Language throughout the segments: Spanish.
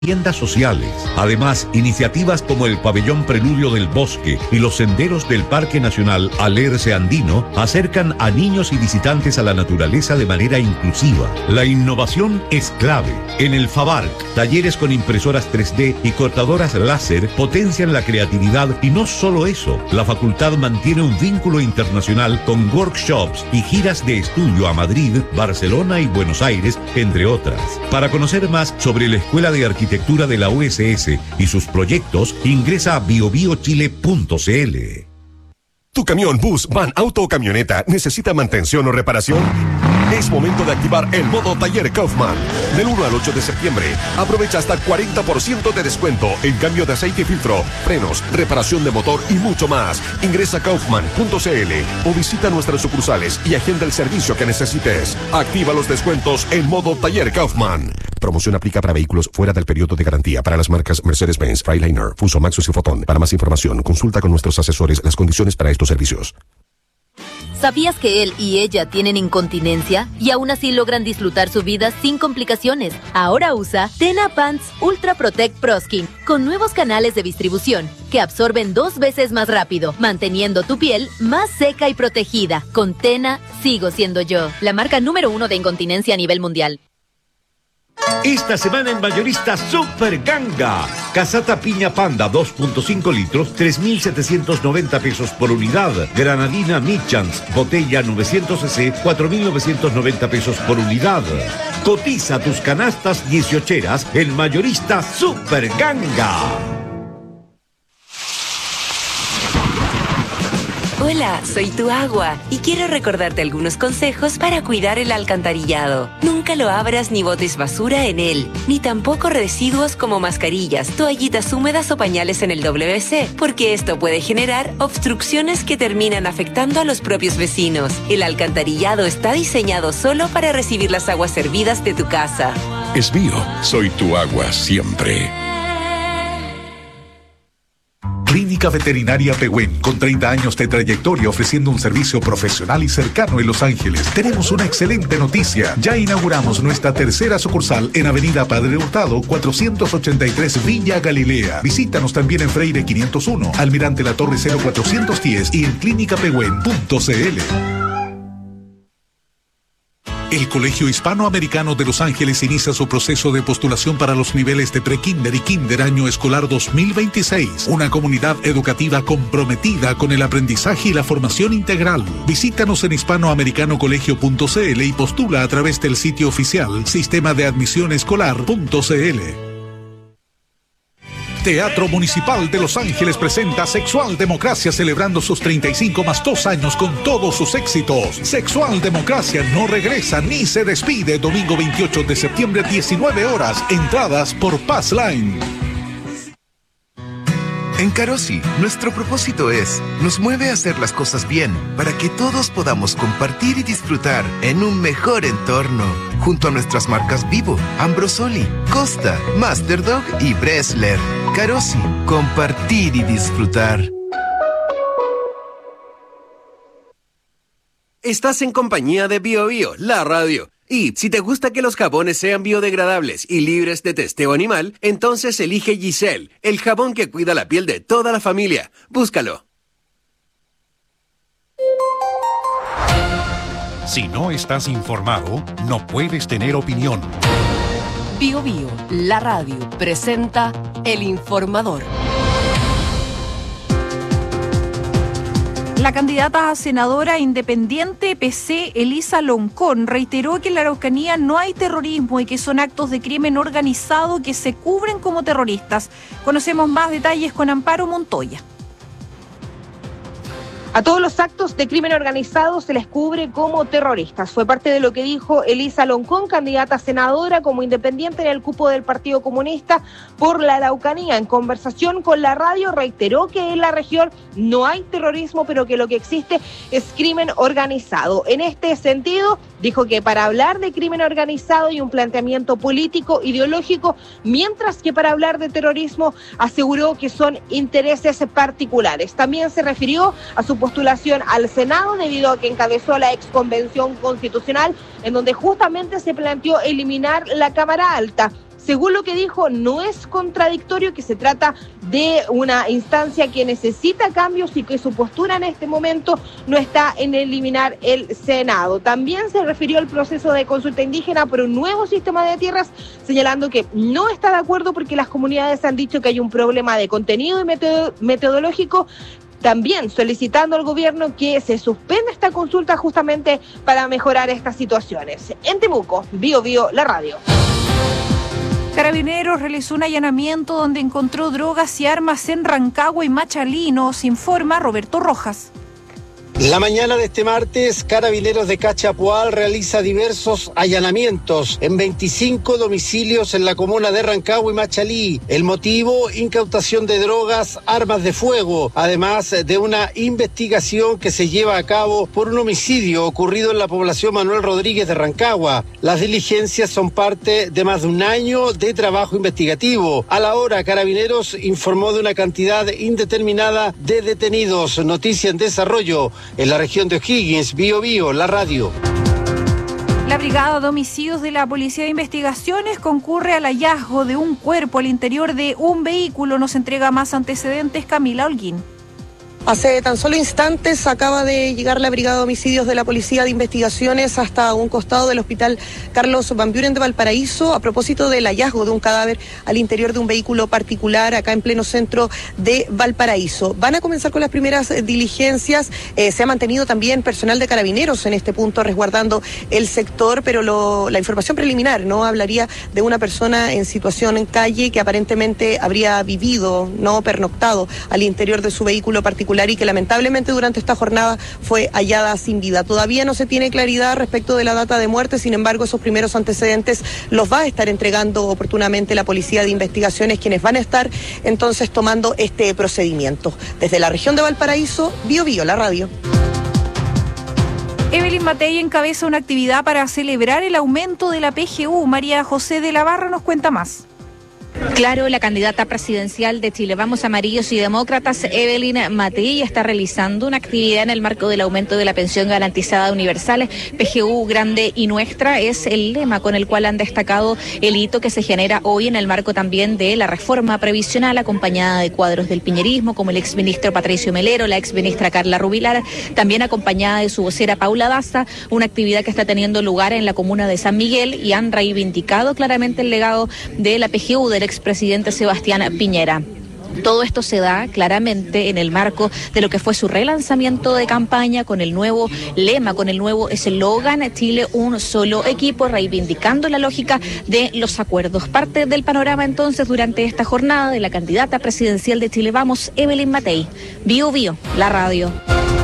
tiendas sociales. Además, iniciativas como el Pabellón Preludio del Bosque y los senderos del Parque Nacional Alerce Andino acercan a niños y visitantes a la naturaleza de manera inclusiva. La innovación es clave. En el FABARC, talleres con impresoras 3D y cortadoras láser potencian la creatividad y no solo eso, la facultad mantiene un vínculo internacional con workshops y giras de estudio a Madrid, Barcelona y Buenos Aires, entre otras. Para conocer más sobre la Escuela de Arquitectura de la USS y sus proyectos, ingresa a biobiochile.cl. ¿Tu camión, bus, van, auto o camioneta necesita mantención o reparación? Es momento de activar el modo Taller Kaufman. Del 1 al 8 de septiembre, aprovecha hasta 40% de descuento en cambio de aceite y filtro, frenos, reparación de motor y mucho más. Ingresa a kaufman.cl o visita nuestras sucursales y agenda el servicio que necesites. Activa los descuentos en modo Taller Kaufman. Promoción aplica para vehículos fuera del periodo de garantía para las marcas Mercedes-Benz, Freightliner, Fuso, Maxus y Foton. Para más información, consulta con nuestros asesores las condiciones para estos servicios. ¿Sabías que él y ella tienen incontinencia y aún así logran disfrutar su vida sin complicaciones? Ahora usa Tena Pants Ultra Protect Pro Skin con nuevos canales de distribución que absorben 2 veces más rápido, manteniendo tu piel más seca y protegida. Con Tena, sigo siendo yo, la marca número 1 de incontinencia a nivel mundial. Esta semana en Mayorista Super Ganga. Casata Piña Panda 2.5 litros, 3.790 pesos por unidad. Granadina Michans, botella 900 cc, 4.990 pesos por unidad. Cotiza tus canastas 18eras en Mayorista Super Ganga. Hola, soy tu agua y quiero recordarte algunos consejos para cuidar el alcantarillado. Nunca lo abras ni botes basura en él, ni tampoco residuos como mascarillas, toallitas húmedas o pañales en el WC, porque esto puede generar obstrucciones que terminan afectando a los propios vecinos. El alcantarillado está diseñado solo para recibir las aguas servidas de tu casa. Es mío, soy tu agua siempre. Clínica Veterinaria Pehuen, con 30 años de trayectoria ofreciendo un servicio profesional y cercano en Los Ángeles. Tenemos una excelente noticia. Ya inauguramos nuestra tercera sucursal en Avenida Padre Hurtado, 483 Villa Galilea. Visítanos también en Freire 501, Almirante La Torre 0410 y en clínicapehuen.cl. El Colegio Hispanoamericano de Los Ángeles inicia su proceso de postulación para los niveles de pre-kinder y kinder año escolar 2026. Una comunidad educativa comprometida con el aprendizaje y la formación integral. Visítanos en hispanoamericanocolegio.cl y postula a través del sitio oficial sistema de admisión escolar.cl. Teatro Municipal de Los Ángeles presenta Sexual Democracia celebrando sus 35 más 2 años con todos sus éxitos. Sexual Democracia no regresa ni se despide. Domingo 28 de septiembre, 19 horas. Entradas por Passline. En Carosi, nuestro propósito nos mueve a hacer las cosas bien para que todos podamos compartir y disfrutar en un mejor entorno. Junto a nuestras marcas Vivo, Ambrosoli, Costa, Masterdog y Bresler. Carosi, compartir y disfrutar. Estás en compañía de BioBio, la radio. Y si te gusta que los jabones sean biodegradables y libres de testeo animal, entonces elige Giselle, el jabón que cuida la piel de toda la familia. Búscalo. Si no estás informado, no puedes tener opinión. BioBio, la radio, presenta El Informador. La candidata a senadora independiente PC, Elisa Loncón, reiteró que en la Araucanía no hay terrorismo y que son actos de crimen organizado que se cubren como terroristas. Conocemos más detalles con Amparo Montoya. A todos los actos de crimen organizado se les cubre como terroristas. Fue parte de lo que dijo Elisa Loncón, candidata a senadora como independiente en el cupo del Partido Comunista por la Araucanía. En conversación con la radio reiteró que en la región no hay terrorismo, pero que lo que existe es crimen organizado. En este sentido, dijo que para hablar de crimen organizado hay un planteamiento político, ideológico, mientras que para hablar de terrorismo aseguró que son intereses particulares. También se refirió a su postulación al Senado debido a que encabezó la exconvención constitucional en donde justamente se planteó eliminar la Cámara Alta. según lo que dijo, no es contradictorio, que se trata de una instancia que necesita cambios y que su postura en este momento no está en eliminar el Senado. También se refirió al proceso de consulta indígena por un nuevo sistema de tierras, señalando que no está de acuerdo porque las comunidades han dicho que hay un problema de contenido y metodológico. También solicitando al gobierno que se suspenda esta consulta justamente para mejorar estas situaciones. En Temuco, Bio Bio, la radio. Carabineros realizó un allanamiento donde encontró drogas y armas en Rancagua y Machalí, nos informa Roberto Rojas. La mañana de este martes, Carabineros de Cachapoal realiza diversos allanamientos en 25 domicilios en la comuna de Rancagua y Machalí. El motivo, incautación de drogas, armas de fuego, además de una investigación que se lleva a cabo por un homicidio ocurrido en la población Manuel Rodríguez de Rancagua. Las diligencias son parte de más de un año de trabajo investigativo. A la hora, Carabineros informó de una cantidad indeterminada de detenidos. Noticia en desarrollo. En la región de O'Higgins, Bio Bio, la radio. La Brigada de Homicidios de la Policía de Investigaciones concurre al hallazgo de un cuerpo al interior de un vehículo. Nos entrega más antecedentes Camila Holguín. Hace tan solo instantes acaba de llegar la Brigada de Homicidios de la Policía de Investigaciones hasta un costado del Hospital Carlos Van Buren de Valparaíso a propósito del hallazgo de un cadáver al interior de un vehículo particular acá en pleno centro de Valparaíso. Van a comenzar con las primeras diligencias. Se ha mantenido también personal de Carabineros en este punto resguardando el sector, pero la información preliminar no hablaría de una persona en situación en calle que aparentemente habría vivido, no pernoctado al interior de su vehículo particular y que lamentablemente durante esta jornada fue hallada sin vida. Todavía no se tiene claridad respecto de la data de muerte, sin embargo esos primeros antecedentes los va a estar entregando oportunamente la Policía de Investigaciones, quienes van a estar entonces tomando este procedimiento. Desde la región de Valparaíso, Bio Bio, la radio. Evelyn Matei encabeza una actividad para celebrar el aumento de la PGU. María José de la Barra nos cuenta más. Claro, la candidata presidencial de Chile Vamos Amarillos y Demócratas, Evelyn Matei, está realizando una actividad en el marco del aumento de la pensión garantizada universal. PGU grande y nuestra es el lema con el cual han destacado el hito que se genera hoy en el marco también de la reforma previsional, acompañada de cuadros del piñerismo como el exministro Patricio Melero, la exministra Carla Rubilar, también acompañada de su vocera Paula Daza, una actividad que está teniendo lugar en la comuna de San Miguel, y han reivindicado claramente el legado de la PGU del expresidente Sebastián Piñera. Todo esto se da claramente en el marco de lo que fue su relanzamiento de campaña con el nuevo lema, con el nuevo eslogan Chile un solo equipo, reivindicando la lógica de los acuerdos. Parte del panorama entonces durante esta jornada de la candidata presidencial de Chile Vamos, Evelyn Matei. Bio Bio, la radio.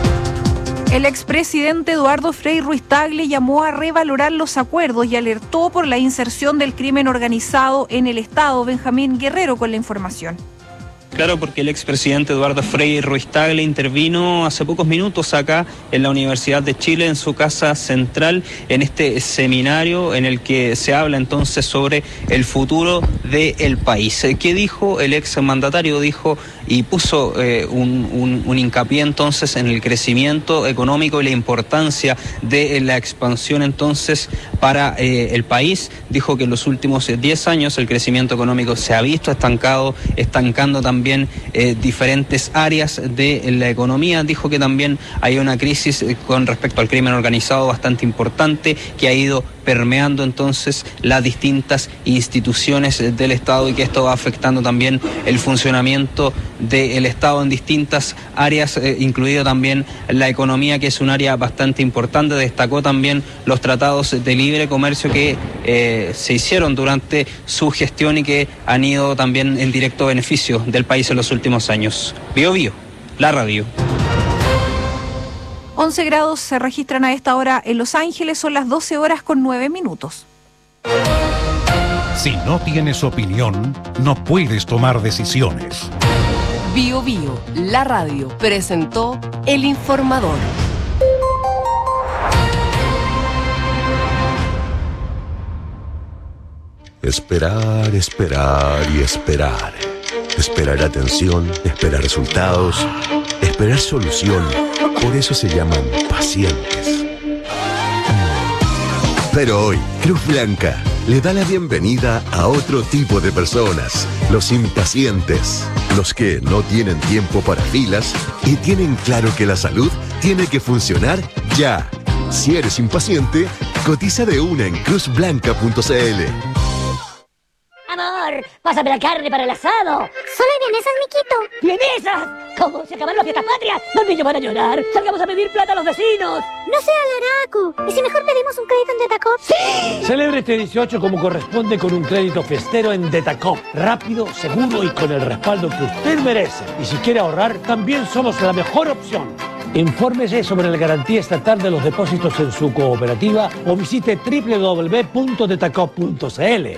El expresidente Eduardo Frei Ruiz-Tagle llamó a revalorar los acuerdos y alertó por la inserción del crimen organizado en el Estado. Benjamín Guerrero con la información. Claro, porque el expresidente Eduardo Frei Ruiz-Tagle intervino hace pocos minutos acá en la Universidad de Chile, en su casa central, en este seminario en el que se habla entonces sobre el futuro del país. ¿Qué dijo el exmandatario? Dijo y puso un hincapié entonces en el crecimiento económico y la importancia de la expansión entonces para el país. Dijo que en los últimos 10 años el crecimiento económico se ha visto estancando también diferentes áreas de la economía. Dijo que también hay una crisis con respecto al crimen organizado bastante importante que ha ido permeando entonces las distintas instituciones del Estado y que esto va afectando también el funcionamiento del Estado en distintas áreas, incluido también la economía, que es un área bastante importante. Destacó también los tratados de libre comercio que se hicieron durante su gestión y que han ido también en directo beneficio del país en los últimos años. Bio Bio, la radio. 11 grados se registran a esta hora en Los Ángeles, son las 12 horas con 9 minutos. Si no tienes opinión, no puedes tomar decisiones. Bio Bio, la radio, presentó El Informador. Esperar, esperar y esperar. Esperar atención, esperar resultados, esperar solución. Por eso se llaman pacientes. Pero hoy, Cruz Blanca le da la bienvenida a otro tipo de personas, los impacientes, los que no tienen tiempo para filas y tienen claro que la salud tiene que funcionar ya. Si eres impaciente, cotiza de una en cruzblanca.cl. Amor, pásame la carne para el asado. Solo hay vienesas, miquito. ¡Vienesas! ¿Cómo? ¿Se acabaron las fiestas patrias? Los niños van a llorar. ¡Salgamos a pedir plata a los vecinos! No sea laraco. ¿Y si mejor pedimos un crédito en Detacop? ¡Sí! Celebre este 18 como corresponde con un crédito fiestero en Detacop. Rápido, seguro y con el respaldo que usted merece. Y si quiere ahorrar, también somos la mejor opción. Infórmese sobre la garantía estatal de los depósitos en su cooperativa o visite www.detacop.cl.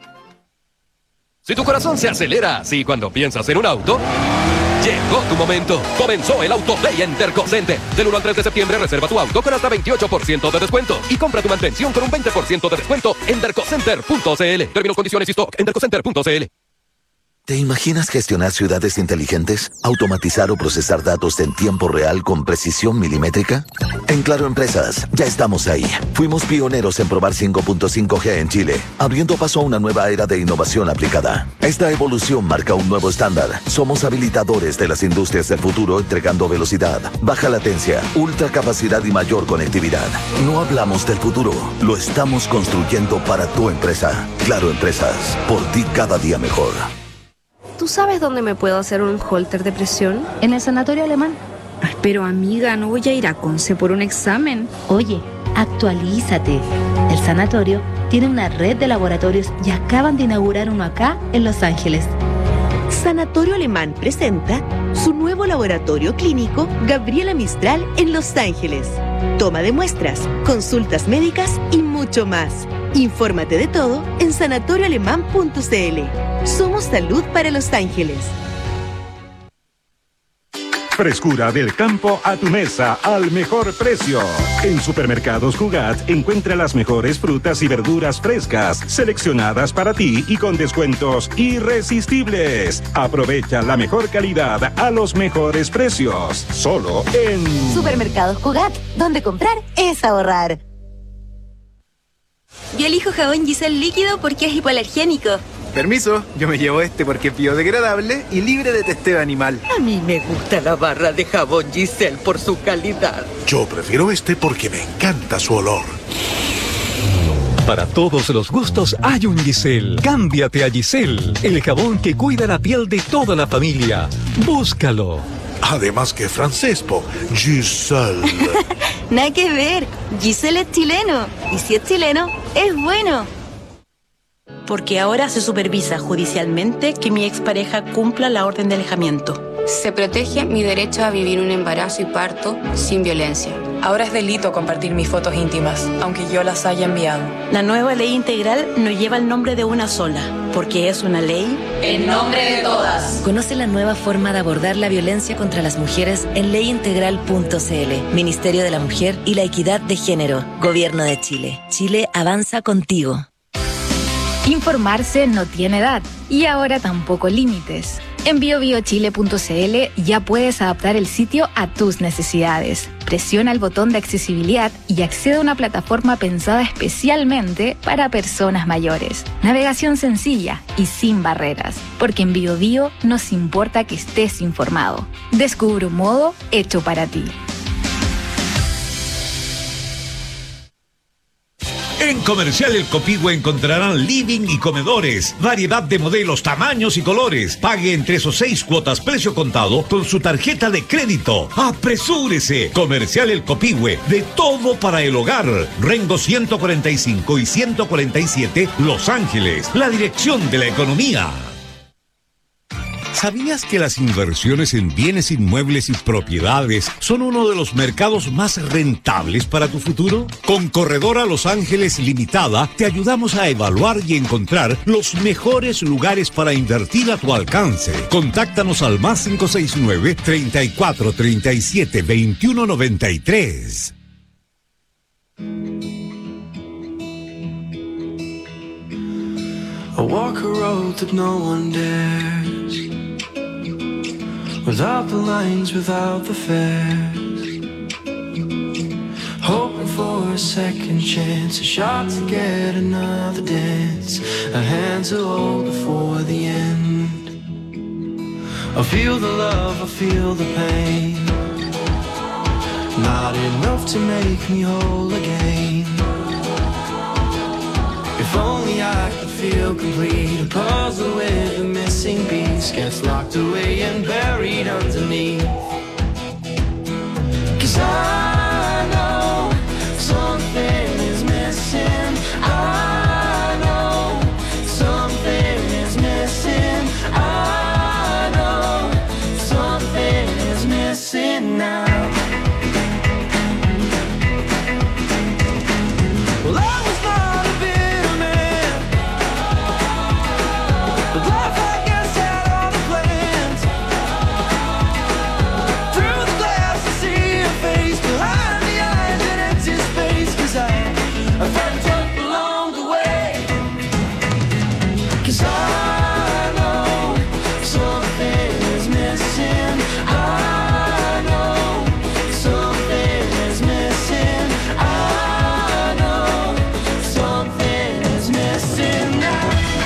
Si tu corazón se acelera así cuando piensas en un auto, llegó tu momento. Comenzó el Auto Day en Dercocenter. Del 1 al 3 de septiembre reserva tu auto con hasta 28% de descuento y compra tu mantención con un 20% de descuento en dercocenter.cl. Términos, condiciones y stock en dercocenter.cl. ¿Te imaginas gestionar ciudades inteligentes? ¿Automatizar o procesar datos en tiempo real con precisión milimétrica? En Claro Empresas, ya estamos ahí. Fuimos pioneros en probar 5.5G en Chile, abriendo paso a una nueva era de innovación aplicada. Esta evolución marca un nuevo estándar. Somos habilitadores de las industrias del futuro, entregando velocidad, baja latencia, ultra capacidad y mayor conectividad. No hablamos del futuro, lo estamos construyendo para tu empresa. Claro Empresas, por ti cada día mejor. ¿Tú sabes dónde me puedo hacer un holter de presión? En el Sanatorio Alemán. Ay, pero amiga, no voy a ir a Conce por un examen. Oye, actualízate. El sanatorio tiene una red de laboratorios y acaban de inaugurar uno acá en Los Ángeles. Sanatorio Alemán presenta su nuevo laboratorio clínico Gabriela Mistral en Los Ángeles. Toma de muestras, consultas médicas y mucho más. Infórmate de todo en sanatorioalemán.cl. Somos salud para Los Ángeles. Frescura del campo a tu mesa al mejor precio. En Supermercados Cugat encuentra las mejores frutas y verduras frescas, seleccionadas para ti y con descuentos irresistibles. Aprovecha la mejor calidad a los mejores precios. Solo en Supermercados Cugat, donde comprar es ahorrar. Yo elijo jabón Giselle líquido porque es hipoalergénico. Permiso, yo me llevo este porque es biodegradable y libre de testeo animal. A mí me gusta la barra de jabón Giselle por su calidad. Yo prefiero este porque me encanta su olor. Para todos los gustos hay un Giselle. Cámbiate a Giselle, el jabón que cuida la piel de toda la familia. Búscalo. Además que francés, po. Giselle. Nada que ver. Giselle es chileno. Y si es chileno, es bueno. Porque ahora se supervisa judicialmente que mi expareja cumpla la orden de alejamiento. Se protege mi derecho a vivir un embarazo y parto sin violencia. Ahora es delito compartir mis fotos íntimas, aunque yo las haya enviado. La nueva ley integral no lleva el nombre de una sola, porque es una ley en nombre de todas. Conoce la nueva forma de abordar la violencia contra las mujeres en leyintegral.cl. Ministerio de la Mujer y la Equidad de Género. Gobierno de Chile. Chile avanza contigo. Informarse no tiene edad y ahora tampoco límites. En biobiochile.cl ya puedes adaptar el sitio a tus necesidades. Presiona el botón de accesibilidad y accede a una plataforma pensada especialmente para personas mayores. Navegación sencilla y sin barreras, porque en BioBio nos importa que estés informado. Descubre un modo hecho para ti. En Comercial El Copihue encontrarán living y comedores, variedad de modelos, tamaños y colores. Pague entre esos 6 cuotas precio contado con su tarjeta de crédito. ¡Apresúrese! Comercial El Copihue, de todo para el hogar. Rengo 145 y 147, Los Ángeles, la dirección de la economía. ¿Sabías que las inversiones en bienes inmuebles y propiedades son uno de los mercados más rentables para tu futuro? Con Corredora Los Ángeles Limitada te ayudamos a evaluar y encontrar los mejores lugares para invertir a tu alcance. Contáctanos al más 569 34 37 21 93. I walk a road that no one dares, without the lines, without the fares, hoping for for a second chance, a shot to get another dance, a hand to hold before the end. I feel the love, I feel the pain, not enough to make me whole again. If only I could feel complete, a puzzle with the missing piece gets locked away and buried underneath. 'Cause I know something is missing. I know something is missing. I know something is missing now. Well, I was not a bitter man, but life I guess had other plans. Through the glass I see a face, behind the eyes an empty space. 'Cause I fucked up along the way. 'Cause I know something is missing. I know something is missing. I know something is missing now.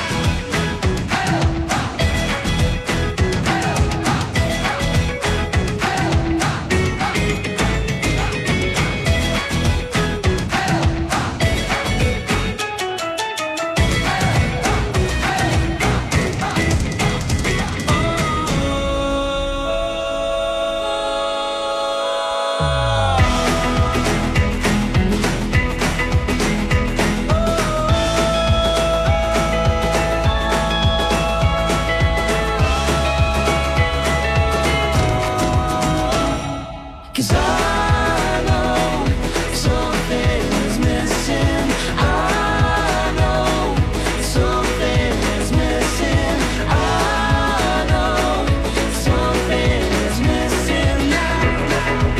Cause I know something is missing. I know something is missing. I know something is missing now.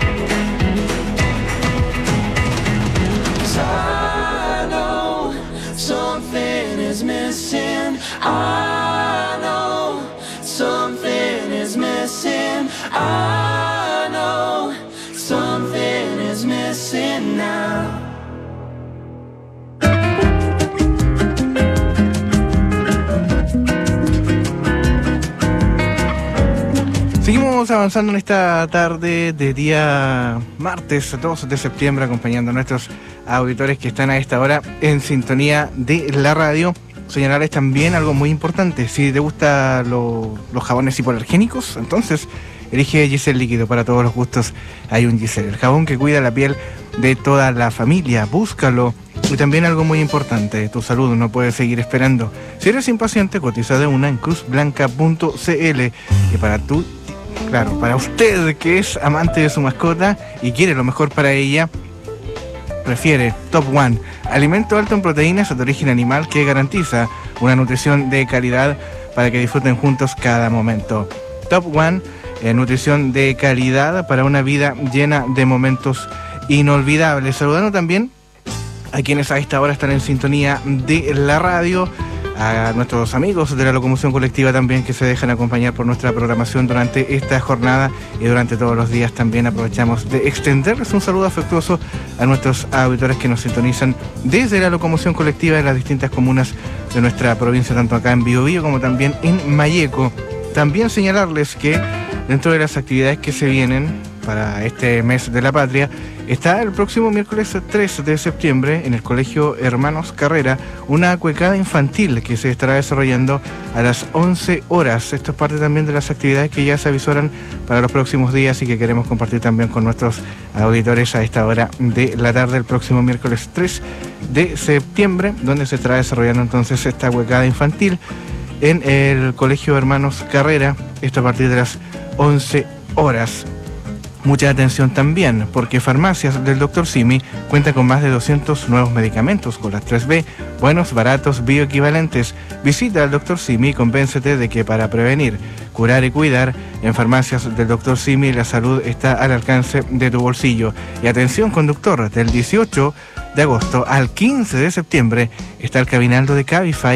'Cause I know something is missing. I know something is missing. I know something is missing now. Seguimos avanzando en esta tarde de día martes 2 de septiembre, acompañando a nuestros auditores que están a esta hora en sintonía de la radio. Señalarles también algo muy importante: si te gustan los jabones hipoalergénicos, entonces elige Giselle Líquido. Para todos los gustos hay un Giselle, el jabón que cuida la piel de toda la familia. Búscalo. Y también algo muy importante: tu salud no puede seguir esperando. Si eres impaciente, cotiza de una en cruzblanca.cl. Y para usted que es amante de su mascota y quiere lo mejor para ella, prefiere Top One, alimento alto en proteínas de origen animal que garantiza una nutrición de calidad para que disfruten juntos cada momento. Top One, nutrición de calidad para una vida llena de momentos inolvidables. Saludando también a quienes a esta hora están en sintonía de la radio, a nuestros amigos de la locomoción colectiva también, que se dejan acompañar por nuestra programación durante esta jornada y durante todos los días. También aprovechamos de extenderles un saludo afectuoso a nuestros auditores que nos sintonizan desde la locomoción colectiva de las distintas comunas de nuestra provincia, tanto acá en Biobío como también en Malleco. También señalarles que dentro de las actividades que se vienen para este mes de la patria, está el próximo miércoles 3 de septiembre en el Colegio Hermanos Carrera una cuecada infantil que se estará desarrollando a las 11 horas. Esto es parte también de las actividades que ya se avisoran para los próximos días y que queremos compartir también con nuestros auditores a esta hora de la tarde, el próximo miércoles 3 de septiembre, donde se estará desarrollando entonces esta cuecada infantil en el Colegio Hermanos Carrera, esto a partir de las 11 horas. Mucha atención también, porque Farmacias del Dr. Simi cuenta con más de 200 nuevos medicamentos con las 3B, buenos, baratos, bioequivalentes. Visita al Dr. Simi y convéncete de que para prevenir, curar y cuidar, en Farmacias del Dr. Simi la salud está al alcance de tu bolsillo. Y atención, conductor, del 18 de agosto al 15 de septiembre está el Cabinaldo de Cabify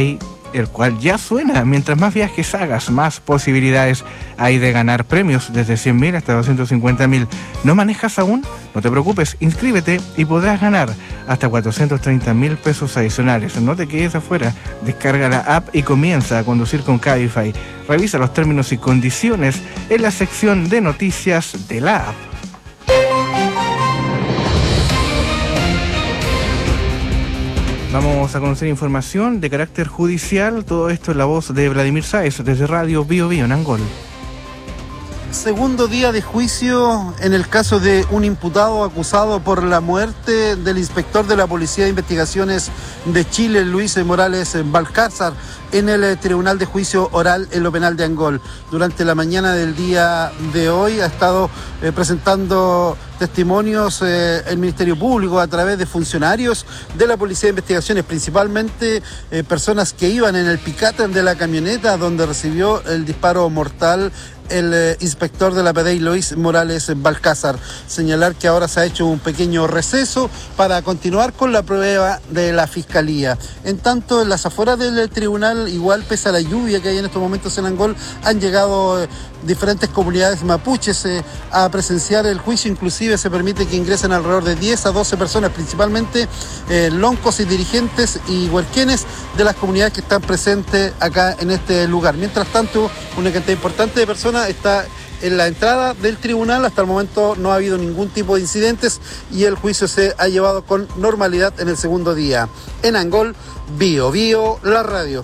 el cual ya suena. Mientras más viajes hagas, más posibilidades hay de ganar premios, desde 100.000 hasta 250.000. ¿No manejas aún? No te preocupes, inscríbete y podrás ganar hasta 430.000 pesos adicionales. No te quedes afuera, descarga la app y comienza a conducir con Cabify. Revisa los términos y condiciones en la sección de noticias de la app. Vamos a conocer información de carácter judicial. Todo esto en la voz de Vladimir Sáez desde Radio Bio Bio en Angol. Segundo día de juicio en el caso de un imputado acusado por la muerte del inspector de la Policía de Investigaciones de Chile, Luis Morales Balcázar, en el Tribunal de Juicio Oral en lo Penal de Angol. Durante la mañana del día de hoy ha estado presentando testimonios el Ministerio Público a través de funcionarios de la Policía de Investigaciones, principalmente personas que iban en el picater de la camioneta donde recibió el disparo mortal el inspector de la PDI, Luis Morales Balcázar. Señalar que ahora se ha hecho un pequeño receso para continuar con la prueba de la Fiscalía. En tanto, en las afueras del tribunal, igual pese a la lluvia que hay en estos momentos en Angol, han llegado diferentes comunidades mapuches a presenciar el juicio. Inclusive se permite que ingresen alrededor de 10 a 12 personas, principalmente loncos y dirigentes y huerquenes de las comunidades que están presentes acá en este lugar. Mientras tanto, una cantidad importante de personas está en la entrada del tribunal. Hasta el momento no ha habido ningún tipo de incidentes y el juicio se ha llevado con normalidad en el segundo día. En Angol, Bio Bio, la radio.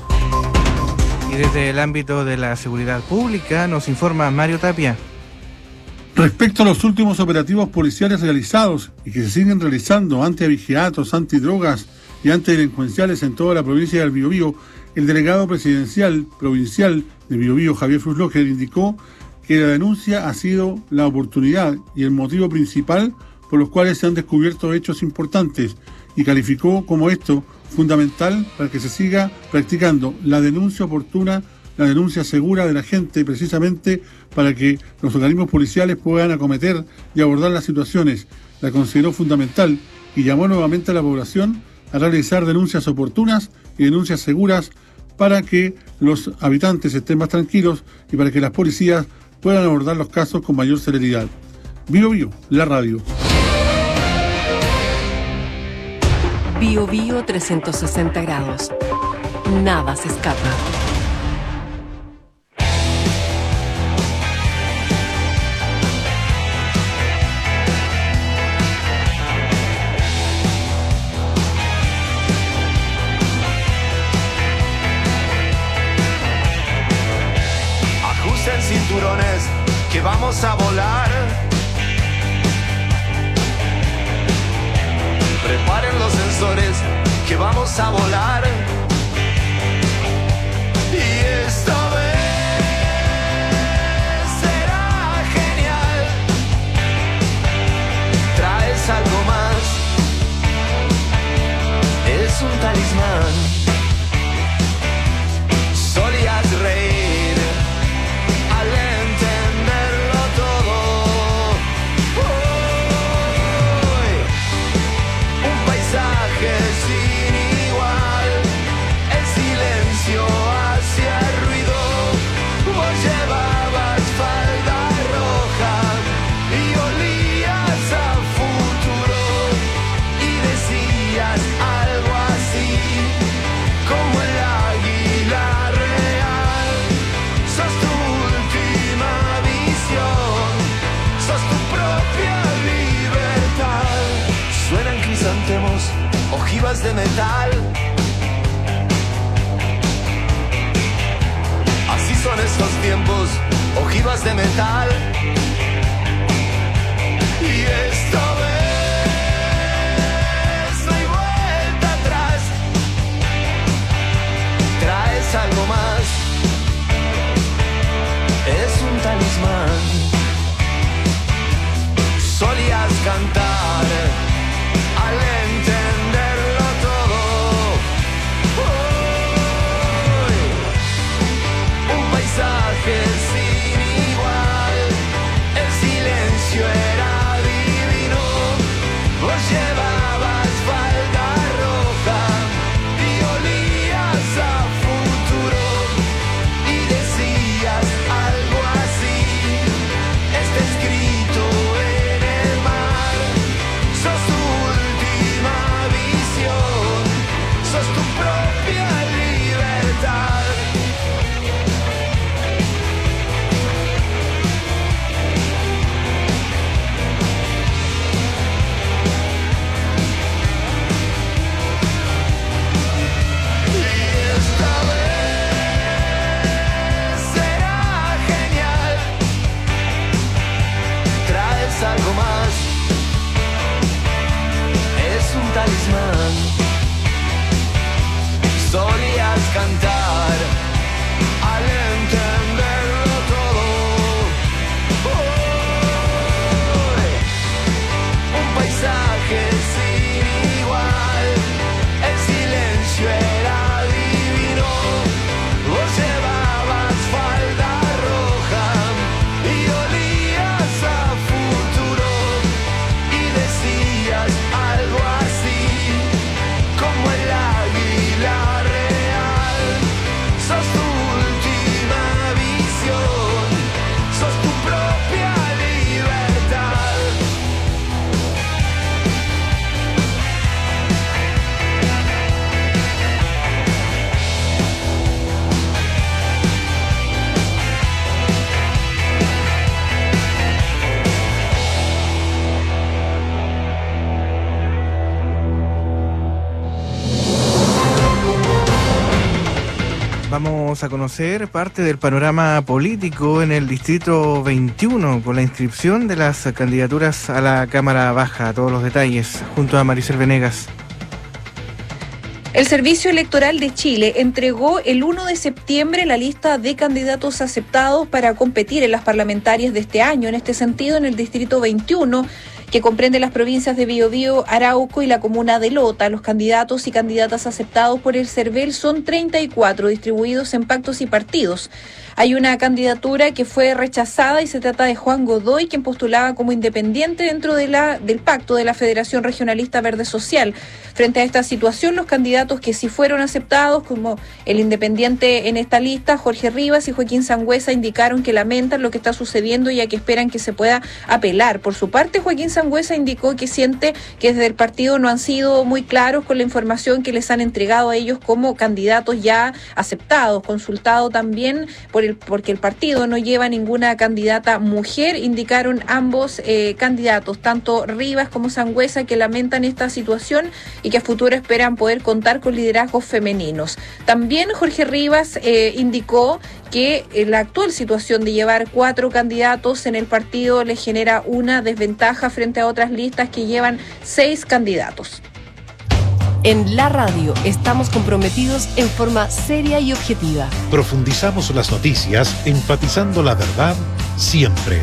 Y desde el ámbito de la seguridad pública nos informa Mario Tapia. Respecto a los últimos operativos policiales realizados y que se siguen realizando anti-abigeatos, antidrogas y antidelincuenciales en toda la provincia del Biobío, el delegado presidencial provincial de Biobío, Javier Frusloger, indicó que la denuncia ha sido la oportunidad y el motivo principal por los cuales se han descubierto hechos importantes y calificó como esto fundamental para que se siga practicando la denuncia oportuna, la denuncia segura de la gente, precisamente para que los organismos policiales puedan acometer y abordar las situaciones. La consideró fundamental y llamó nuevamente a la población a realizar denuncias oportunas y denuncias seguras para que los habitantes estén más tranquilos y para que las policías puedan abordar los casos con mayor celeridad. Bio Bio, la radio. Bio Bio 360 grados. Nada se escapa. Ajusten cinturones que vamos a volar. Preparen los sensores que vamos a volar. Y esta vez será genial. Traes algo más. Es un talismán. Solías reír al entenderlo todo. Un paisaje sin igual. El silencio hacía ruido. Vos llevabas falda roja y olías a futuro. Y decías algo así como el águila real. Sos tu última visión, sos tu propia libertad. Suenan crisantemos, ojivas de metal. Así son estos tiempos, ojivas de metal. Y esta vez no hay vuelta atrás. Traes algo más. Es un talismán. Solías cantar al entenderlo todo. Un paisaje sin igual. El silencio era divino. Vos llevabas falda roja y olías a futuro. Vamos a conocer parte del panorama político en el Distrito 21 con la inscripción de las candidaturas a la Cámara Baja. Todos los detalles junto a Maricel Venegas. El Servicio Electoral de Chile entregó el 1 de septiembre la lista de candidatos aceptados para competir en las parlamentarias de este año. En este sentido, en el Distrito 21, que comprende las provincias de Biobío, Arauco y la comuna de Lota, los candidatos y candidatas aceptados por el CERVEL son 34, distribuidos en pactos y partidos. Hay una candidatura que fue rechazada y se trata de Juan Godoy, quien postulaba como independiente dentro de del pacto de la Federación Regionalista Verde Social. Frente a esta situación, los candidatos que sí fueron aceptados, como el independiente en esta lista, Jorge Rivas y Joaquín Sangüesa, indicaron que lamentan lo que está sucediendo y a que esperan que se pueda apelar. Por su parte, Joaquín Sangüesa indicó que siente que desde el partido no han sido muy claros con la información que les han entregado a ellos como candidatos ya aceptados. Consultado también porque el partido no lleva ninguna candidata mujer, indicaron ambos candidatos, tanto Rivas como Sangüesa, que lamentan esta situación y que a futuro esperan poder contar con liderazgos femeninos. También Jorge Rivas indicó que la actual situación de llevar 4 candidatos en el partido le genera una desventaja frente a otras listas que llevan 6 candidatos. En la radio estamos comprometidos en forma seria y objetiva. Profundizamos las noticias, enfatizando la verdad siempre.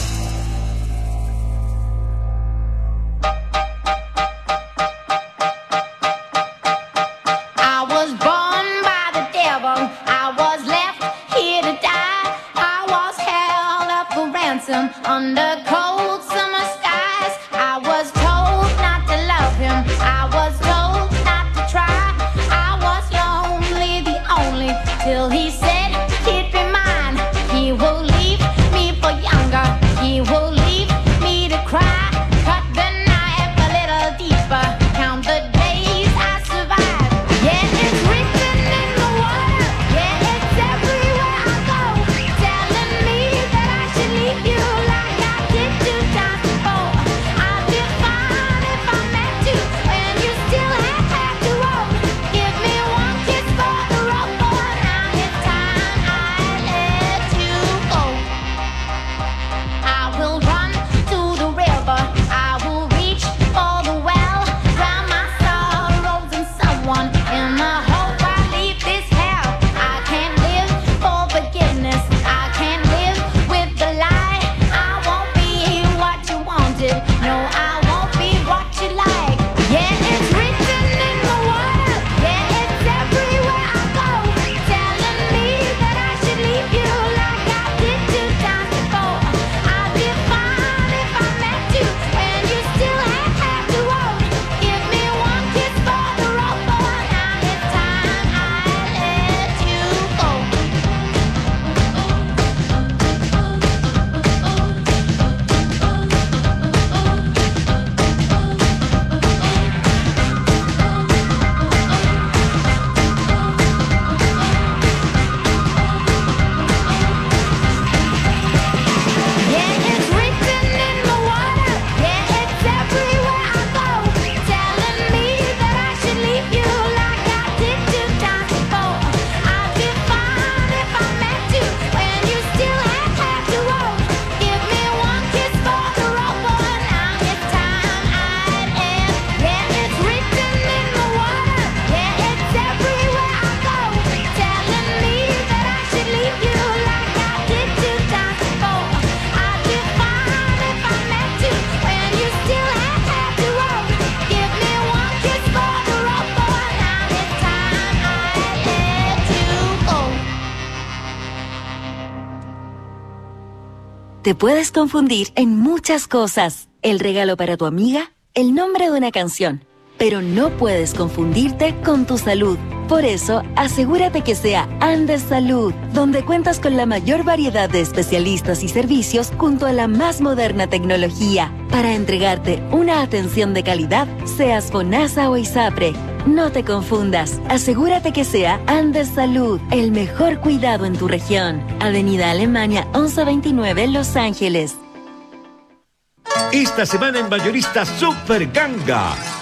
Te puedes confundir en muchas cosas. El regalo para tu amiga, el nombre de una canción. Pero no puedes confundirte con tu salud. Por eso, asegúrate que sea Andes Salud, donde cuentas con la mayor variedad de especialistas y servicios junto a la más moderna tecnología para entregarte una atención de calidad, seas FONASA o ISAPRE. No te confundas, asegúrate que sea Andes Salud, el mejor cuidado en tu región. Avenida Alemania 1129, Los Ángeles. Esta semana en Mayorista Super Ganga.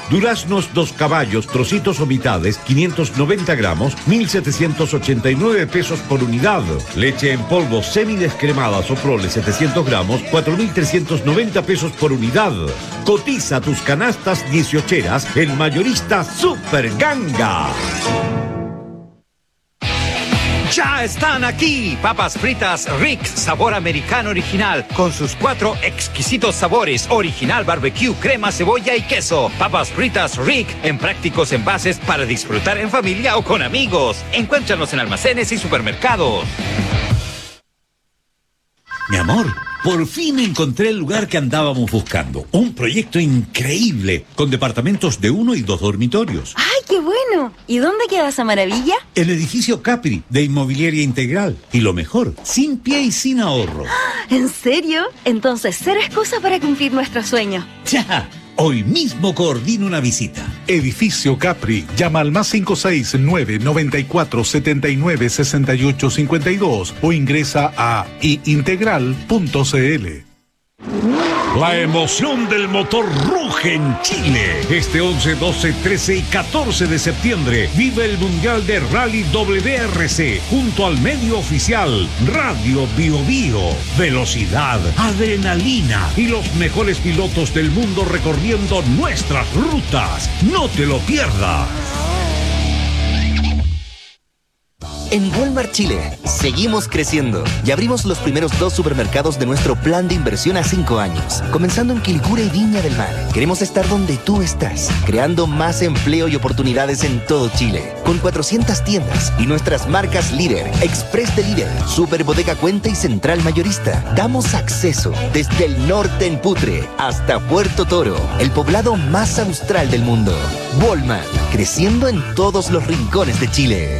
Duraznos 2 caballos, trocitos o mitades, 590 gramos, 1.789 pesos por unidad. Leche en polvo semidescremada Soprole 700 gramos, 4.390 pesos por unidad. Cotiza tus canastas 18eras en Mayorista Super Ganga. ¡Ya están aquí! Papas fritas Rick, sabor americano original, con sus 4 exquisitos sabores: original, barbecue, crema, cebolla y queso. Papas fritas Rick, en prácticos envases para disfrutar en familia o con amigos. Encuéntranos en almacenes y supermercados. Mi amor, por fin encontré el lugar que andábamos buscando. Un proyecto increíble, con departamentos de 1 y 2 dormitorios. ¡Ay, qué bueno! ¿Y dónde queda esa maravilla? El edificio Capri, de Inmobiliaria Integral. Y lo mejor, sin pie y sin ahorro. ¿En serio? Entonces, cero excusa para cumplir nuestro sueño. ¡Ya! Hoy mismo coordino una visita. Edificio Capri. Llama al +569 94 79 68 52 o ingresa a integral.cl. La emoción del motor ruge en Chile. Este 11, 12, 13 y 14 de septiembre vive el Mundial de Rally WRC junto al medio oficial Radio Bio Bio. Velocidad, adrenalina y los mejores pilotos del mundo recorriendo nuestras rutas. No te lo pierdas. En Walmart Chile, seguimos creciendo y abrimos los primeros 2 supermercados de nuestro plan de inversión a 5 años, comenzando en Quilicura y Viña del Mar. Queremos estar donde tú estás, creando más empleo y oportunidades en todo Chile, con 400 tiendas y nuestras marcas líder, Express de Líder, Super Bodega Cuenta y Central Mayorista. Damos acceso desde el norte en Putre hasta Puerto Toro, el poblado más austral del mundo. Walmart, creciendo en todos los rincones de Chile.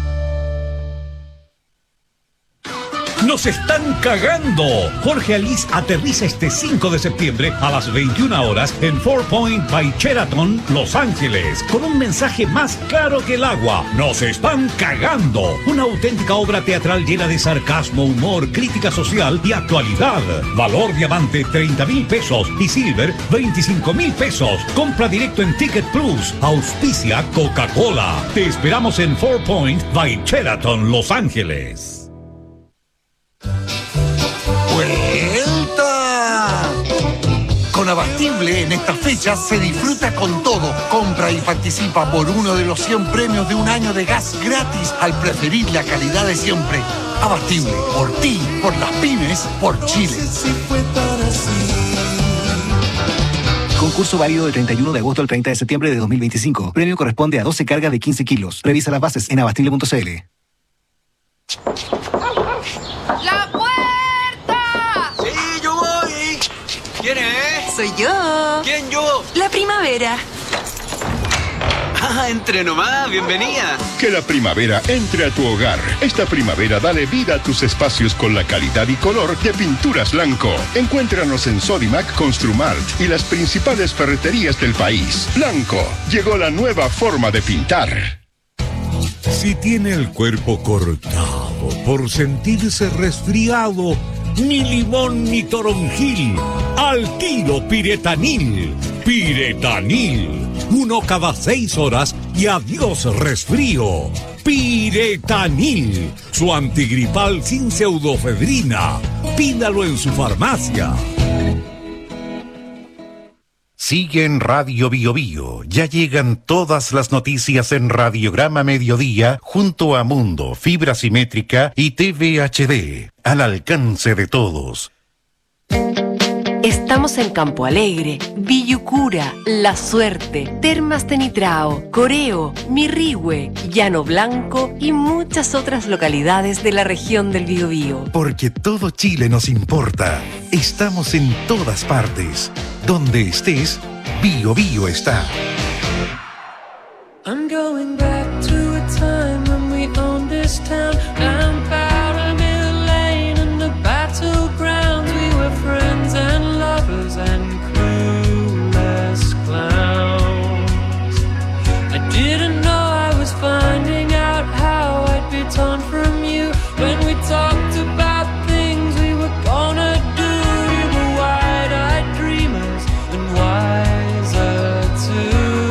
¡Nos están cagando! Jorge Alice aterriza este 5 de septiembre a las 21 horas en 4 Point by Sheraton, Los Ángeles, con un mensaje más claro que el agua. ¡Nos están cagando! Una auténtica obra teatral llena de sarcasmo, humor, crítica social y actualidad. Valor diamante 30,000 pesos y silver 25,000 pesos. Compra directo en Ticket Plus. Auspicia Coca-Cola. Te esperamos en 4 Point by Sheraton, Los Ángeles. ¡Vuelta! Con Abastible en estas fechas se disfruta con todo. Compra y participa por uno de los 100 premios de un año de gas gratis al preferir la calidad de siempre. Abastible, por ti, por las pymes, por Chile. Concurso válido del 31 de agosto al 30 de septiembre de 2025. Premio corresponde a 12 cargas de 15 kilos. Revisa las bases en abastible.cl. ¡La puerta! ¡Sí, yo voy! ¿Quién es? Soy yo. ¿Quién yo? La primavera. Ah, entre nomás, bienvenida. Que la primavera entre a tu hogar. Esta primavera dale vida a tus espacios con la calidad y color de Pinturas Blanco. Encuéntranos en Sodimac, Construmart y las principales ferreterías del país. Blanco, llegó la nueva forma de pintar. Si tiene el cuerpo cortado por sentirse resfriado, ni limón ni toronjil, al tiro Piretanil. Piretanil, 1 cada 6 horas y adiós resfrío. Piretanil, su antigripal sin pseudofedrina. Pídalo en su farmacia. Sigue en Radio Bio Bio. Ya llegan todas las noticias en Radiograma Mediodía junto a Mundo, Fibra Simétrica y TV HD. Al alcance de todos. Estamos en Campo Alegre, Villucura, La Suerte, Termas de Nitrao, Coreo, Mirrihue, Llano Blanco y muchas otras localidades de la región del Biobío. Porque todo Chile nos importa. Estamos en todas partes. Donde estés, Bio Bio está. I'm going back to a time when we owned this town. I'm Powder Mill Lane and the battlegrounds. We were friends and lovers and clueless clowns. I didn't know I was finding out how I'd be torn from you when we talked about things we were gonna do. You were wide-eyed dreamers and wiser too.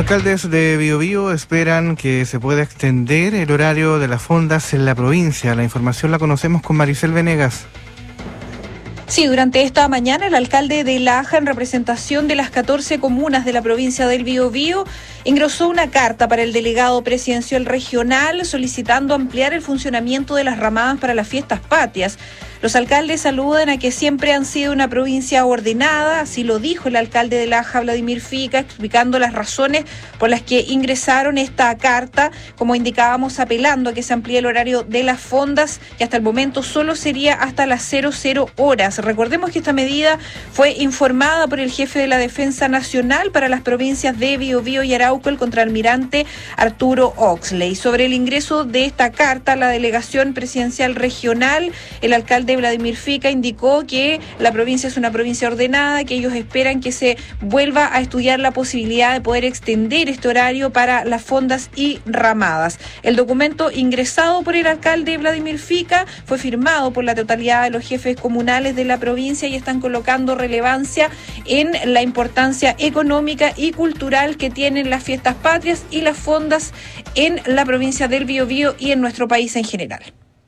Alcaldes de Biobío esperan que se pueda extender el horario de las fondas en la provincia. La información la conocemos con Maricel Venegas. Sí, durante esta mañana el alcalde de Laja, en representación de las 14 comunas de la provincia del Biobío, ingresó una carta para el delegado presidencial regional solicitando ampliar el funcionamiento de las ramadas para las fiestas patrias. Los alcaldes aludan a que siempre han sido una provincia ordenada, así lo dijo el alcalde de Laja, Vladimir Fica, explicando las razones por las que ingresaron esta carta, como indicábamos, apelando a que se amplíe el horario de las fondas, que hasta el momento solo sería hasta las 00 horas. Recordemos que esta medida fue informada por el jefe de la Defensa Nacional para las provincias de Biobío y Arauco, el contraalmirante Arturo Oxley. Sobre el ingreso de esta carta a la delegación presidencial regional, el alcalde Vladimir Fica indicó que la provincia es una provincia ordenada, que ellos esperan que se vuelva a estudiar la posibilidad de poder extender este horario para las fondas y ramadas. El documento ingresado por el alcalde Vladimir Fica fue firmado por la totalidad de los jefes comunales de la provincia y están colocando relevancia en la importancia económica y cultural que tienen las fiestas patrias y las fondas en la provincia del Biobío y en nuestro país en general.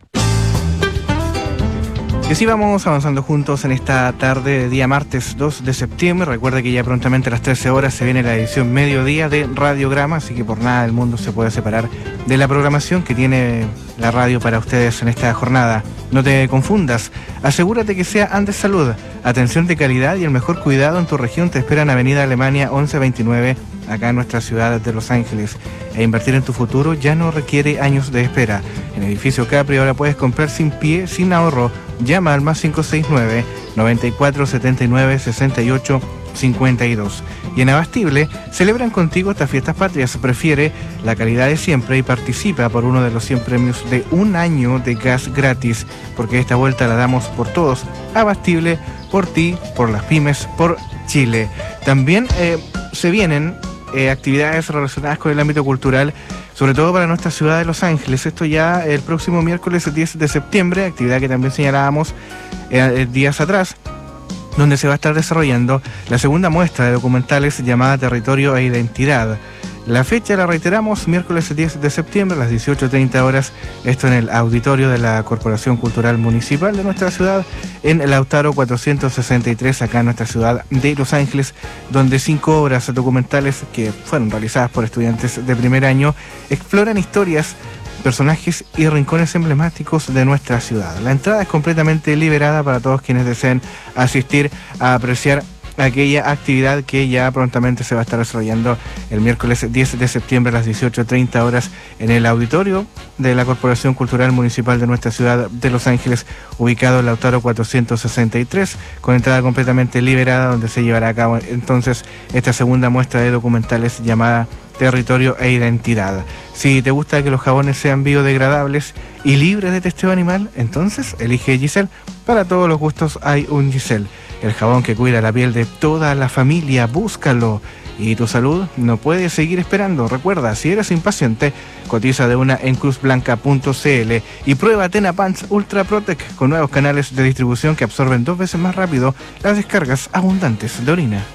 Y así vamos avanzando juntos en esta tarde de día martes 2 de septiembre. Recuerda que ya prontamente a las 13 horas se viene la edición mediodía de Radiograma, así que por nada del mundo se puede separar de la programación que tiene la radio para ustedes en esta jornada. No te confundas, asegúrate que sea Andes Salud. Atención de calidad y el mejor cuidado en tu región te espera en Avenida Alemania 1129, acá en nuestra ciudad de Los Ángeles. E invertir en tu futuro ya no requiere años de espera. En Edificio Capri ahora puedes comprar sin pie, sin ahorro. Llama al más 569-9479-6852. Y en Abastible celebran contigo estas fiestas patrias. Prefiere la calidad de siempre y participa por uno de los 100 premios de un año de gas gratis, porque esta vuelta la damos por todos. Abastible, por ti, por las pymes, por Chile. También se vienen actividades relacionadas con el ámbito cultural, sobre todo para nuestra ciudad de Los Ángeles. Esto ya el próximo miércoles 10 de septiembre, actividad que también señalábamos días atrás, donde se va a estar desarrollando la segunda muestra de documentales llamada Territorio e Identidad. La fecha la reiteramos, miércoles 10 de septiembre a las 18:30 horas, esto en el auditorio de la Corporación Cultural Municipal de nuestra ciudad, en Lautaro 463, acá en nuestra ciudad de Los Ángeles, donde 5 obras documentales que fueron realizadas por estudiantes de primer año exploran historias, personajes y rincones emblemáticos de nuestra ciudad. La entrada es completamente liberada para todos quienes deseen asistir a apreciar aquella actividad que ya prontamente se va a estar desarrollando el miércoles 10 de septiembre a las 18:30 horas en el auditorio de la Corporación Cultural Municipal de nuestra ciudad de Los Ángeles, ubicado en Lautaro 463, con entrada completamente liberada, donde se llevará a cabo entonces esta segunda muestra de documentales llamada Territorio e Identidad. Si te gusta que los jabones sean biodegradables y libres de testeo animal, entonces elige Giselle. Para todos los gustos hay un Giselle, el jabón que cuida la piel de toda la familia. Búscalo. Y tu salud no puede seguir esperando. Recuerda, si eres impaciente, cotiza de una en cruzblanca.cl y prueba Tena Pants Ultra Protect con nuevos canales de distribución que absorben 2 veces más rápido las descargas abundantes de orina.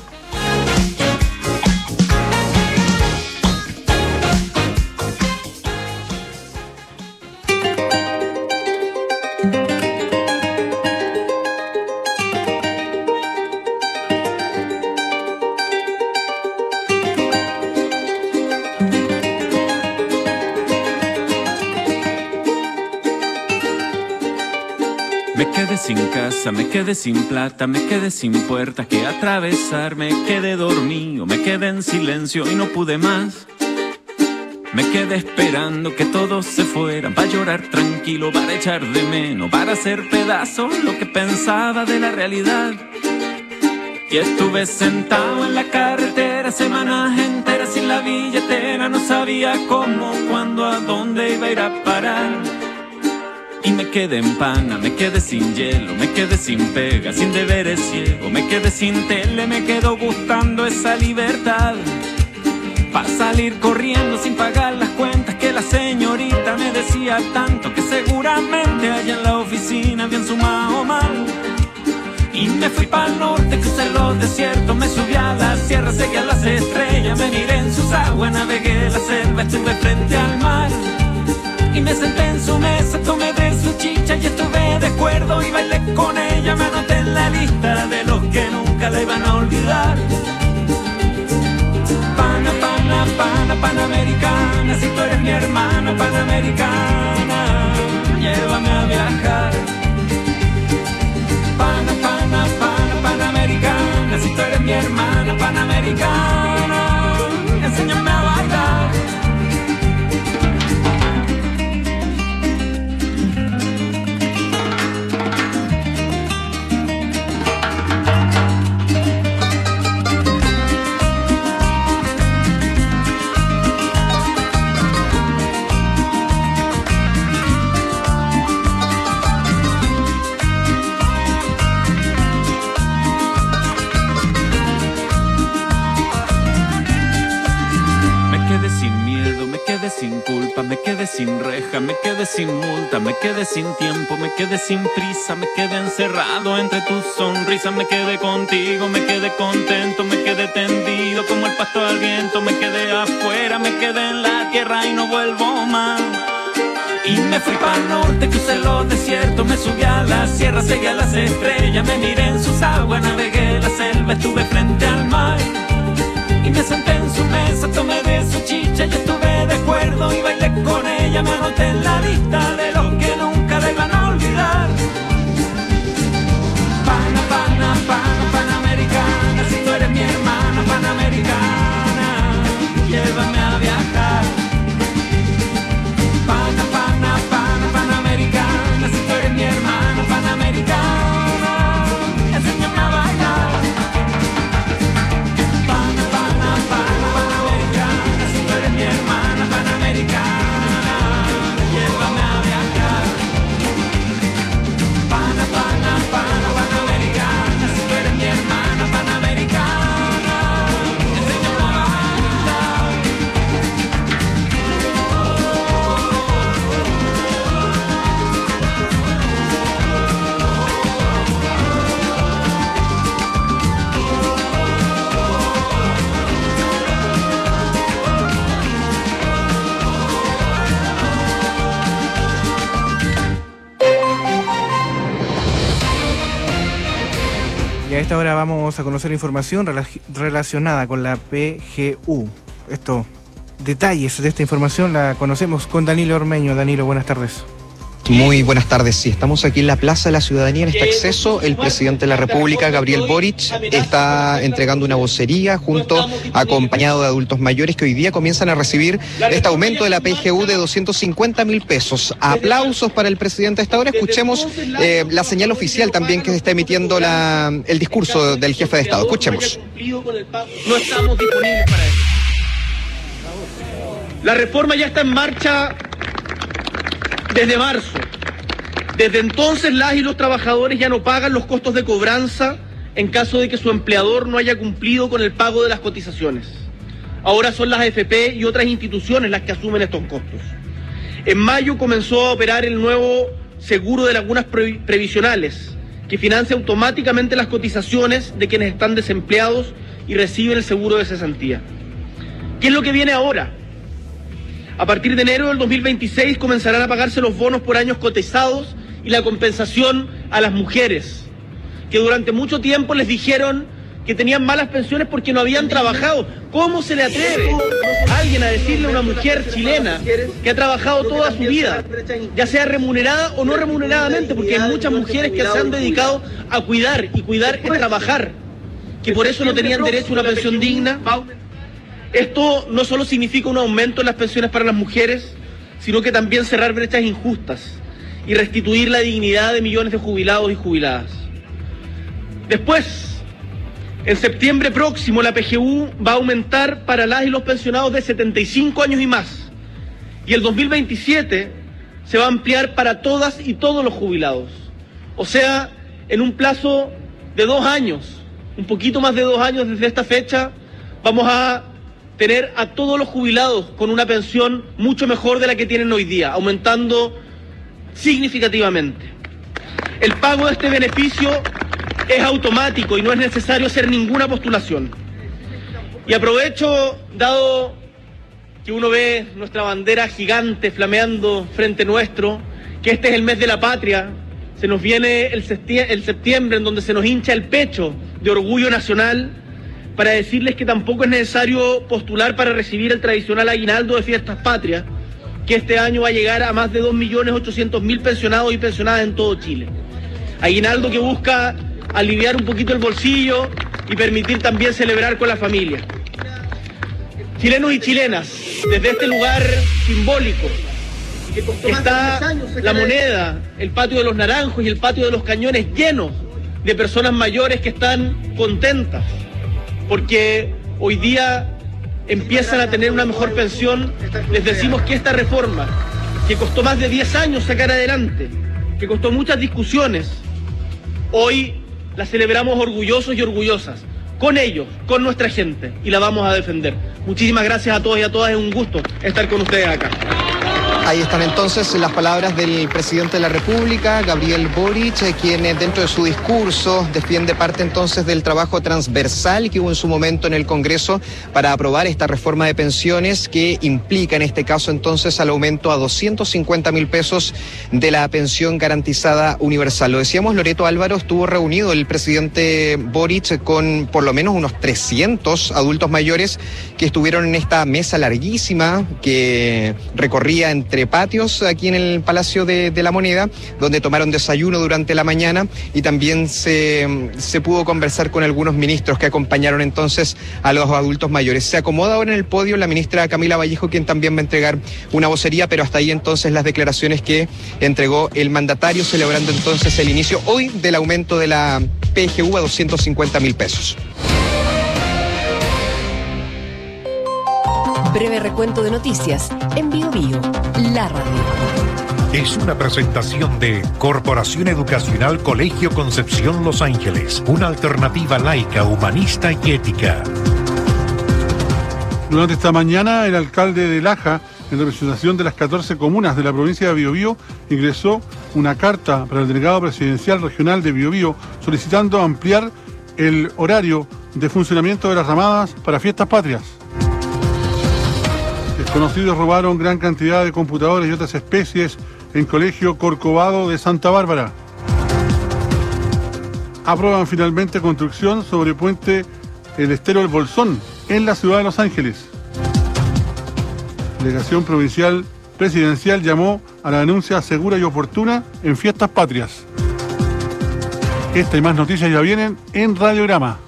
Me quedé sin casa, me quedé sin plata, me quedé sin puertas que atravesar, me quedé dormido, me quedé en silencio y no pude más. Me quedé esperando que todos se fueran, para llorar tranquilo, para echar de menos, para hacer pedazos lo que pensaba de la realidad. Y estuve sentado en la carretera semanas enteras sin la billetera, no sabía cómo, cuándo, a dónde iba a ir a parar. Y me quedé en pana, me quedé sin hielo, me quedé sin pega, sin deberes ciego, me quedé sin tele, me quedó gustando esa libertad. Pa' salir corriendo sin pagar las cuentas que la señorita me decía tanto, que seguramente allá en la oficina habían sumado mal. Y me fui para el norte, crucé los desiertos, me subí a la sierra, seguí a las estrellas, me miré en sus aguas, navegué la selva, estuve frente al mar. Y me senté en su mesa, tomé de su chicha y estuve de acuerdo y bailé con ella, me anoté en la lista de los que nunca la iban a olvidar. Pana, pana, pana, panamericana, si tú eres mi hermana panamericana, llévame a viajar. Pana, pana, pana, panamericana, si tú eres mi hermana panamericana, enséñame a bailar. Sin culpa, me quedé sin reja, me quedé sin multa, me quedé sin tiempo, me quedé sin prisa, me quedé encerrado entre tus sonrisas, me quedé contigo, me quedé contento, me quedé tendido como el pasto al viento, me quedé afuera, me quedé en la tierra y no vuelvo más. Y me fui para el norte, crucé los desiertos, me subí a la sierra, seguí a las estrellas, me miré en sus aguas, navegué la selva, estuve frente al mar. Y me senté en su mesa, tomé de su chicha y estuve de acuerdo y bailé con ella, me anoté en la lista de los que nunca la iban a olvidar. Pana, pana, pana, panamericana, si tú eres mi hermana panamericana, llévame a viajar. Pana, pana, pana, panamericana, si tú eres mi hermana panamericana, enséñame a bailar. Pana, pana, pana, panamericana, si tú eres mi hermana panamericana, llévame a viajar. Pana, pana, pana, panamericana, si tú eres mi hermana panamericana, enséñame a bailar. Y a esta hora vamos a conocer información relacionada con la PGU. Detalles de esta información la conocemos con Danilo Ormeño. Danilo, buenas tardes. Muy buenas tardes. Sí, estamos aquí en la Plaza de la Ciudadanía, en este acceso. El presidente de la República, Gabriel Boric, está entregando una vocería acompañado de adultos mayores que hoy día comienzan a recibir este aumento de la PGU de 250.000 pesos. Aplausos para el presidente a esta hora. Escuchemos la señal oficial también que está emitiendo el discurso del jefe de Estado. Escuchemos. No estamos disponibles para eso. La reforma ya está en marcha desde marzo. Desde entonces las y los trabajadores ya no pagan los costos de cobranza en caso de que su empleador no haya cumplido con el pago de las cotizaciones. Ahora son las AFP y otras instituciones las que asumen estos costos. En mayo comenzó a operar el nuevo seguro de lagunas previsionales, que financia automáticamente las cotizaciones de quienes están desempleados y reciben el seguro de cesantía. ¿Qué es lo que viene ahora? A partir de enero del 2026 comenzarán a pagarse los bonos por años cotizados y la compensación a las mujeres, que durante mucho tiempo les dijeron que tenían malas pensiones porque no habían trabajado. ¿Cómo se le atreve a alguien a decirle a una mujer chilena que ha trabajado toda su vida, ya sea remunerada o no remuneradamente, porque hay muchas mujeres que se han dedicado a cuidar, y cuidar es trabajar, que por eso no tenían derecho a una pensión digna? Esto no solo significa un aumento en las pensiones para las mujeres, sino que también cerrar brechas injustas y restituir la dignidad de millones de jubilados y jubiladas. Después, en septiembre próximo, la PGU va a aumentar para las y los pensionados de 75 años y más. Y el 2027 se va a ampliar para todas y todos los jubilados. O sea, en un plazo de 2 años, un poquito más de 2 años desde esta fecha, vamos a tener a todos los jubilados con una pensión mucho mejor de la que tienen hoy día, aumentando significativamente. El pago de este beneficio es automático y no es necesario hacer ninguna postulación. Y aprovecho, dado que uno ve nuestra bandera gigante flameando frente nuestro, que este es el mes de la patria, se nos viene el septiembre en donde se nos hincha el pecho de orgullo nacional, para decirles que tampoco es necesario postular para recibir el tradicional aguinaldo de Fiestas Patrias, que este año va a llegar a más de 2.800.000 pensionados y pensionadas en todo Chile. Aguinaldo que busca aliviar un poquito el bolsillo y permitir también celebrar con la familia. Chilenos y chilenas, desde este lugar simbólico, que está la Moneda, el patio de los Naranjos y el patio de los Cañones llenos de personas mayores que están contentas, porque hoy día empiezan a tener una mejor pensión. Les decimos que esta reforma, que costó más de 10 años sacar adelante, que costó muchas discusiones, hoy la celebramos orgullosos y orgullosas, con ellos, con nuestra gente, y la vamos a defender. Muchísimas gracias a todos y a todas, es un gusto estar con ustedes acá. Ahí están entonces las palabras del presidente de la República, Gabriel Boric, quien dentro de su discurso defiende parte entonces del trabajo transversal que hubo en su momento en el Congreso para aprobar esta reforma de pensiones que implica en este caso entonces al aumento a 250.000 pesos de la pensión garantizada universal. Lo decíamos, Loreto Álvaro, estuvo reunido el presidente Boric con por lo menos unos 300 adultos mayores que estuvieron en esta mesa larguísima que recorría entre patios aquí en el Palacio de la Moneda, donde tomaron desayuno durante la mañana y también se pudo conversar con algunos ministros que acompañaron entonces a los adultos mayores. Se acomoda ahora en el podio la ministra Camila Vallejo, quien también va a entregar una vocería, pero hasta ahí entonces las declaraciones que entregó el mandatario, celebrando entonces el inicio hoy del aumento de la PGU a 250.000 pesos. Breve recuento de noticias en Bio Bio, la radio. Es una presentación de Corporación Educacional Colegio Concepción Los Ángeles, una alternativa laica, humanista y ética. Durante esta mañana, el alcalde de Laja, en representación de las 14 comunas de la provincia de Biobío, ingresó una carta para el delegado presidencial regional de Biobío solicitando ampliar el horario de funcionamiento de las ramadas para Fiestas Patrias. Desconocidos robaron gran cantidad de computadores y otras especies en Colegio Corcovado de Santa Bárbara. Aprueban finalmente construcción sobre puente El Estero del Bolsón en la ciudad de Los Ángeles. Delegación provincial presidencial llamó a la denuncia segura y oportuna en Fiestas Patrias. Esta y más noticias ya vienen en Radiograma.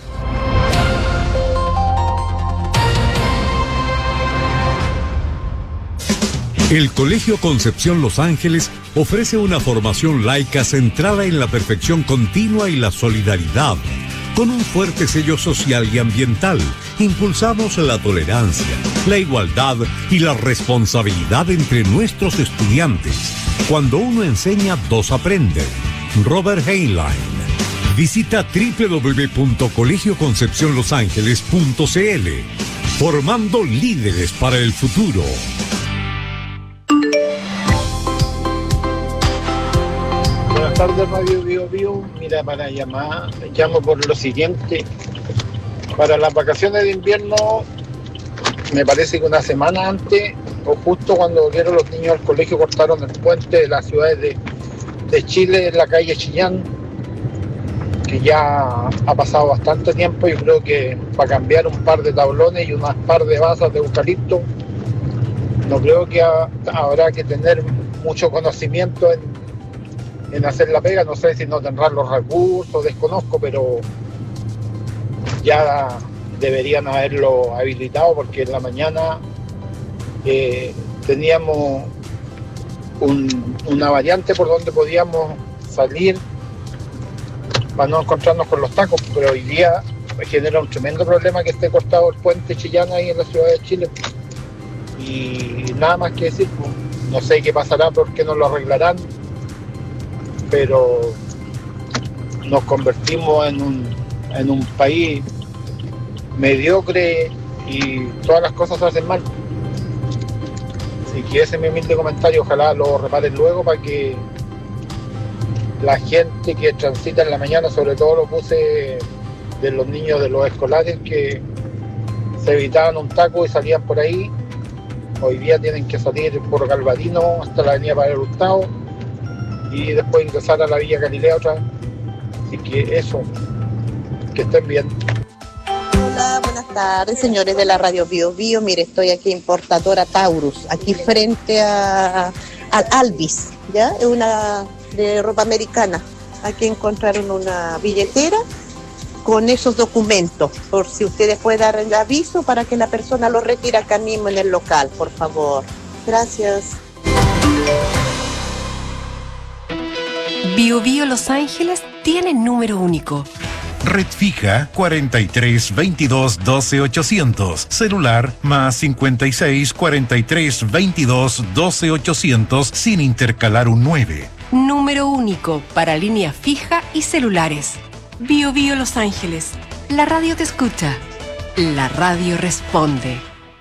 El Colegio Concepción Los Ángeles ofrece una formación laica centrada en la perfección continua y la solidaridad. Con un fuerte sello social y ambiental, impulsamos la tolerancia, la igualdad y la responsabilidad entre nuestros estudiantes. Cuando uno enseña, dos aprenden. Robert Heinlein. Visita www.colegioconcepcionlosangeles.cl. Formando líderes para el futuro. Buenas tardes, Radio Bio Bio. Mira, llamo por lo siguiente. Para las vacaciones de invierno, me parece que una semana antes, o justo cuando volvieron los niños al colegio, cortaron el puente de las ciudades de Chile en la calle Chillán, que ya ha pasado bastante tiempo. Yo creo que para cambiar un par de tablones y unas par de basas de eucalipto, no creo que habrá que tener mucho conocimiento en hacer la pega. No sé si no tendrán los recursos, desconozco, pero ya deberían haberlo habilitado, porque en la mañana teníamos una variante por donde podíamos salir para no encontrarnos con los tacos, pero hoy día genera un tremendo problema que esté cortado el puente Chillán ahí en la ciudad de Chile. Y nada más que decir, no sé qué pasará, por qué no lo arreglarán, pero nos convertimos en un país mediocre y todas las cosas se hacen mal. Así que ese es mi humilde comentario, ojalá lo reparen luego para que la gente que transita en la mañana, sobre todo los buses de los niños de los escolares, que se evitaban un taco y salían por ahí. Hoy día tienen que salir por Galvarino hasta la avenida Padre Hurtado y después ingresar a la Villa Galilea otra vez. Así que eso, que estén bien. Hola, buenas tardes, señores de la Radio Bio Bio. Mire, estoy aquí en Importadora Taurus, aquí frente al Alvis, ¿ya? Es una de ropa americana. Aquí encontraron una billetera con esos documentos, por si ustedes pueden dar el aviso para que la persona lo retire acá mismo en el local, por favor. Gracias. Bio Bio Los Ángeles tiene número único. Red fija 43 22 12 800. Celular más 56 43 22 12 800 sin intercalar un 9. Número único para línea fija y celulares. Bio Bio Los Ángeles. La radio te escucha. La radio responde.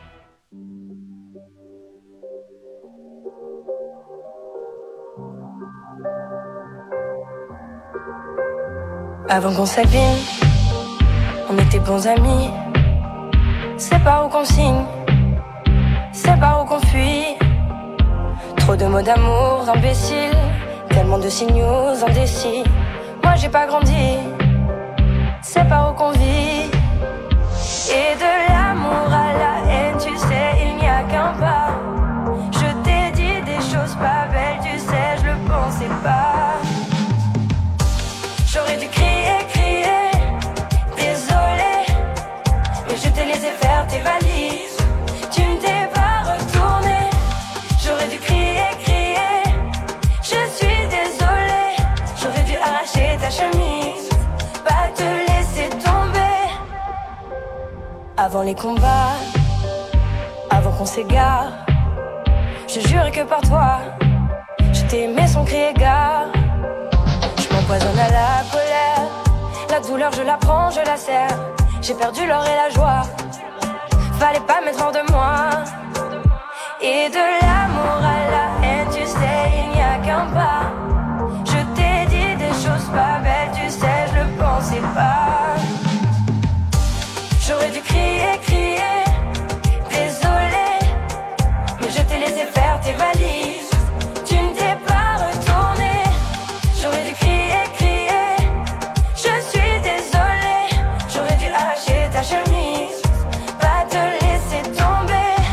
Avant qu'on s'abîme, on était bons amis. C'est pas où qu'on signe, c'est pas où qu'on fuit. Trop de mots d'amour imbéciles, tellement de signaux indécis. Moi j'ai pas grandi, c'est pas où qu'on vit. Et de l'amour à la haine, tu sais, il n'y a qu'un pas. Je t'ai dit des choses pas belles, tu sais, je le pensais pas. J'aurais dû crier, crier, désolé, mais je t'ai laissé faire tes valises. Tu ne t'es pas retourné. J'aurais dû crier, crier, je suis désolée. J'aurais dû arracher ta chemise, pas te laisser tomber. Avant les combats, avant qu'on s'égare, je jure que par toi, je t'ai aimé sans crier gare. M'empoisonne à la colère, la douleur je la prends, je la serre. J'ai perdu l'or et la joie, fallait pas mettre hors de moi. Et de l'amour à la haine, tu sais, il n'y a qu'un pas. Je t'ai dit des choses pas belles, tu sais, je le pensais pas. J'aurais dû crier, crier, désolé, mais je t'ai laissé faire tes valises. Tu ne t'es pas retourné. J'aurais dû crier, crier, je suis désolée. J'aurais dû arracher ta chemise, pas te laisser tomber.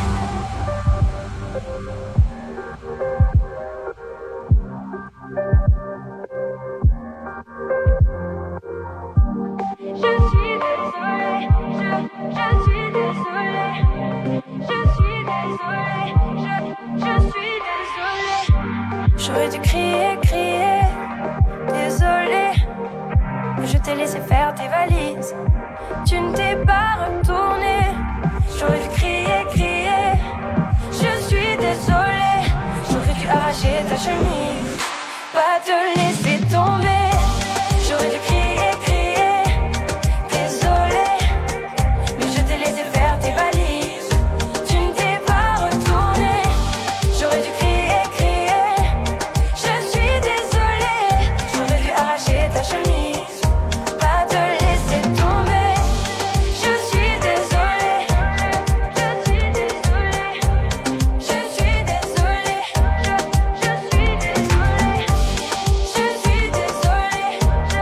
Je suis désolée, je suis désolée. Je suis désolée, je suis désolée. J'aurais dû crier, crier, désolé, mais je t'ai laissé faire tes valises. Tu ne t'es pas retourné. J'aurais dû crier, crier, je suis désolée. J'aurais dû arracher ta chemise, pas te laisser tomber. J'aurais dû crier, crier, désolé, mais je t'ai laissé faire tes valises. Tu ne t'es pas retourné. J'aurais dû crier, crier, je suis désolée. J'aurais dû arracher ta chemise, pas te laisser tomber. Je suis désolée, je suis désolée, je suis désolée, je suis désolée, je suis désolée,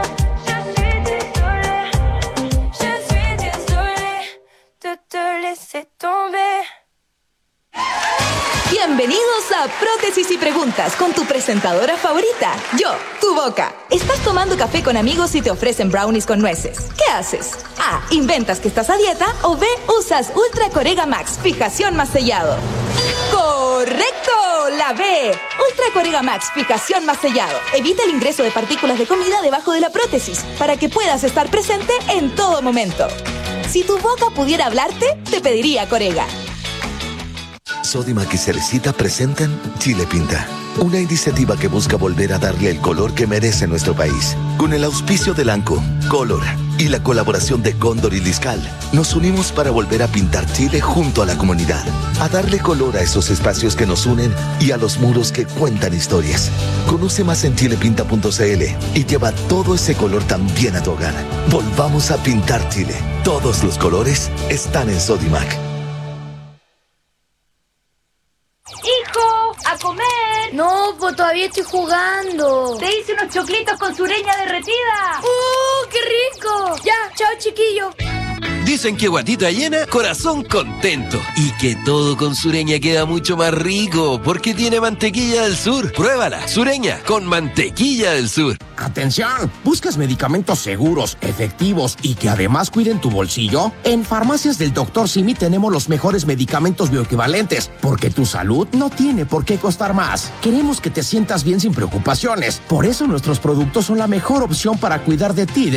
je suis désolée de te laisser tomber. Bienvenidos a Prótesis y Preguntas con tu presentadora favorita, yo, tu boca. Estás tomando café con amigos y te ofrecen brownies con nueces. ¿Qué haces? A. Inventas que estás a dieta o B. Usas Ultra Corega Max, fijación más sellado. ¡Correcto! La B. Ultra Corega Max, fijación más sellado. Evita el ingreso de partículas de comida debajo de la prótesis para que puedas estar presente en todo momento. Si tu boca pudiera hablarte, te pediría Corega. Sodimac y Cerecita presentan Chile Pinta, una iniciativa que busca volver a darle el color que merece nuestro país. Con el auspicio de Lanco, Color y la colaboración de Cóndor y Liscal, nos unimos para volver a pintar Chile junto a la comunidad, a darle color a esos espacios que nos unen y a los muros que cuentan historias. Conoce más en chilepinta.cl y lleva todo ese color también a tu hogar. Volvamos a pintar Chile. Todos los colores están en Sodimac. ¡Hijo! ¡A comer! No, pues todavía estoy jugando. Te hice unos choclitos con sureña derretida. ¡Qué rico! Ya, chao, chiquillo. Dicen que guatita llena, corazón contento. Y que todo con Sureña queda mucho más rico, porque tiene mantequilla del sur. Pruébala, Sureña, con mantequilla del sur. ¡Atención! ¿Buscas medicamentos seguros, efectivos y que además cuiden tu bolsillo? En Farmacias del Dr. Simi tenemos los mejores medicamentos bioequivalentes, porque tu salud no tiene por qué costar más. Queremos que te sientas bien sin preocupaciones. Por eso nuestros productos son la mejor opción para cuidar de ti.